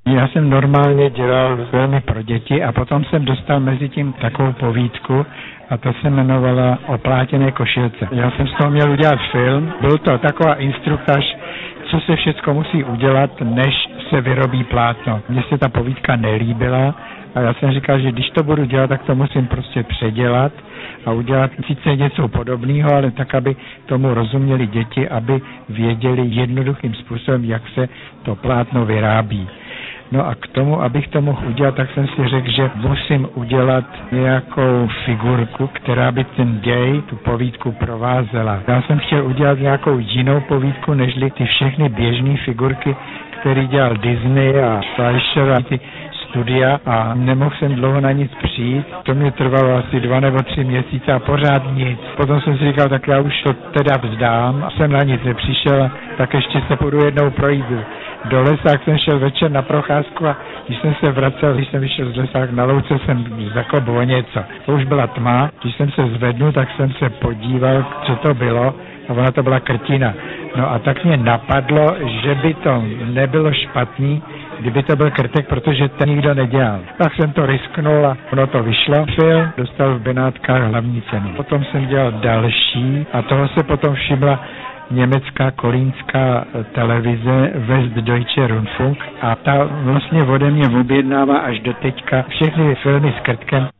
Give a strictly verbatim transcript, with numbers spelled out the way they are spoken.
Já jsem normálně dělal filmy pro děti a potom jsem dostal mezi tím takovou povídku a to se jmenovala Oplátěné košilce. Já jsem z toho měl udělat film, byl to taková instruktáž, co se všecko musí udělat, než se vyrobí plátno. Mně se ta povídka nelíbila a já jsem říkal, že když to budu dělat, tak to musím prostě předělat a udělat sice něco podobného, ale tak, aby tomu rozuměli děti, aby věděli jednoduchým způsobem, jak se to plátno vyrábí. No a k tomu, abych to mohl udělat, tak jsem si řekl, že musím udělat nějakou figurku, která by ten děj, tu povídku provázela. Já jsem chtěl udělat nějakou jinou povídku, nežli ty všechny běžné figurky, které dělal Disney a Fleischer a ty studia a nemohl jsem dlouho na nic přijít. To mě trvalo asi dva nebo tři měsíce a pořád nic. Potom jsem si říkal, tak já už to teda vzdám a jsem na nic nepřišel, tak ještě se půjdu jednou projít do lesa, jak jsem šel večer na procházku a když jsem se vracel, když jsem vyšel z lesa, na louce jsem zakop o něco. To už byla tma, když jsem se zvednul, tak jsem se podíval, co to bylo a ona to byla krtina. No a tak mě napadlo, že by to nebylo špatný, kdyby to byl krtek, protože to nikdo nedělal. Tak jsem to risknul a ono to vyšlo. Film dostal v Benátkách hlavní cenu. Potom jsem dělal další a toho se potom všimla německá kolínská televize Westdeutsche Rundfunk a ta vlastně ode mě objednává až do teďka všechny filmy s krtkem.